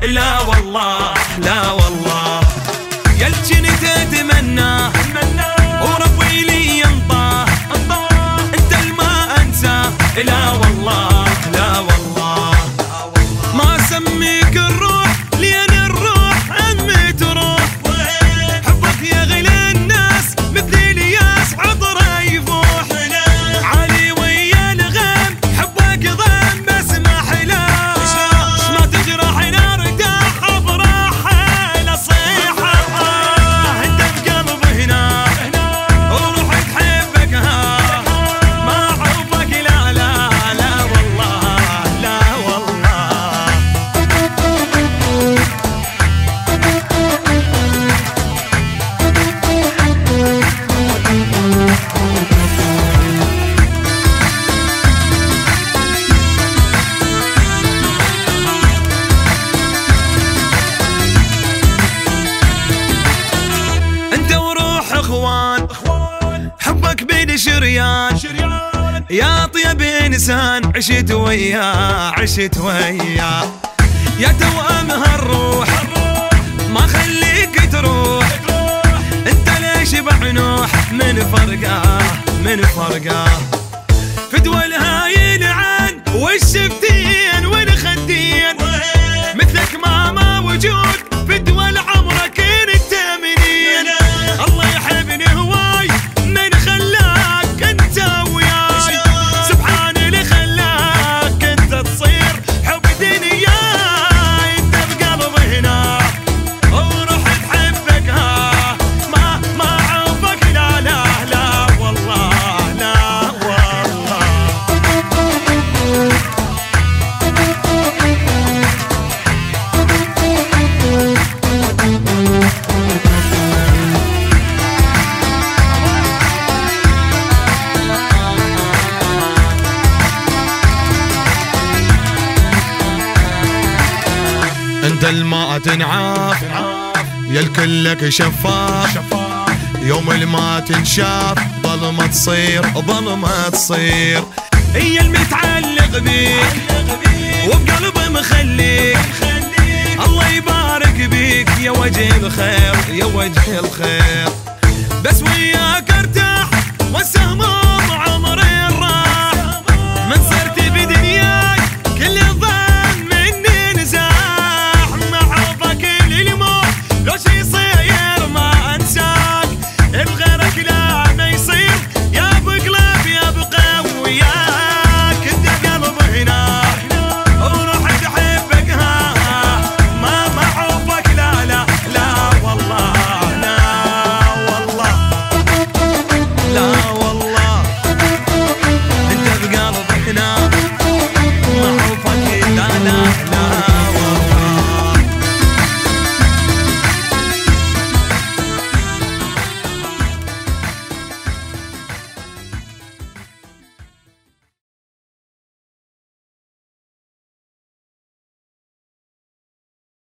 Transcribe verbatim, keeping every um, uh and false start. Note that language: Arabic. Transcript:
لا والله لا والله يلجني تتمنى وربي لي ينطاه انت الما انسى لا والله لا والله ما اسميك الروح لين الروح عمي تروح حبك يا غلا الناس مثل الياس عطره يفوح علي ويا الغام حبك ضام بس ما حلاه ما تجرح نرتاح افراح لصيحه انت بقلب هنا وروحي تحبك ها ما عوفك لا لا لا والله لا والله انت وروح اخوان حبك بين شريان يا طيب انسان عشت وياه عشت وياه يا توأم هالروح ما خليك تروح انت ليش بعنوح من فرقه من فرقه فدوى الهاي العين والشفتين والخدين مثلك ما ما وجود فدوى العمرك الثامنين الله يحبني هواي من خلاك انت وياي سبحان اللي خلاك انت تصير حب دنياي انت بقلب هنا وروح تحبك ها ما ما عوفك لا لا لا والله لا والله انت الماء تنعاف يا الكلك شفاف يوم الما تنشاف ظلمة تصير ظلمة تصير هي المتعلق بيك وبقلب مخليك الله يبارك بيك يا وجه الخير يا وجه الخير بس وياك ارتاح والسهم